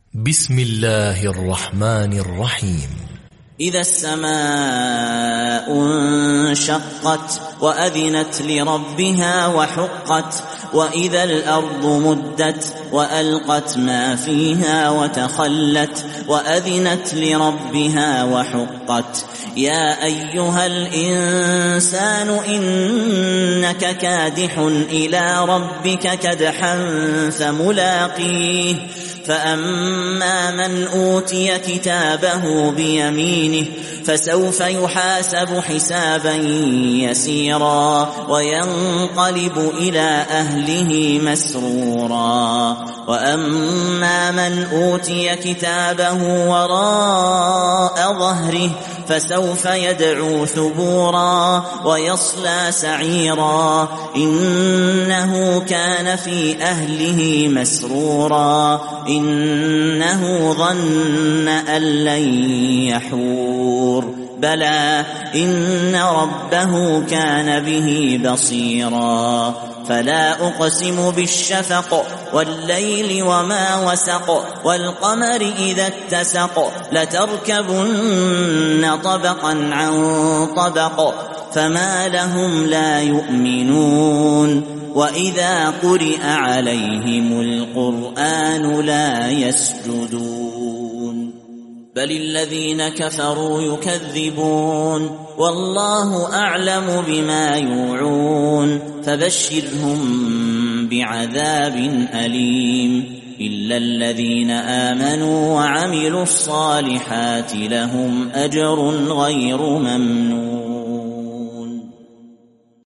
بسم الله الرحمن الرحيم. إذا السماء انشقت وأذنت لربها وحقت وإذا الأرض مدت وألقت ما فيها وتخلت وأذنت لربها وحقت يا أيها الإنسان إنك كادح إلى ربك كدحا فملاقيه فأما من أوتي كتابه بيمينه فسوف يحاسب حسابا يسيرا وينقلب إلى أهله مسرورا وأما من أوتي كتابه وراء ظهره فسوف يدعو ثبورا ويصلى سعيرا إنه كان في أهله مسرورا إنه ظن أن لن يحور بلى إن ربه كان به بصيرا فلا أقسم بالشفق والليل وما وسق والقمر إذا اتسق لتركبن طبقا عن طبق فما لهم لا يؤمنون وإذا قرئ عليهم القرآن لا يسجدون بل الذين كفروا يكذبون والله أعلم بما يوعون فبشرهم بعذاب أليم إلا الذين آمنوا وعملوا الصالحات لهم أجر غير ممنون.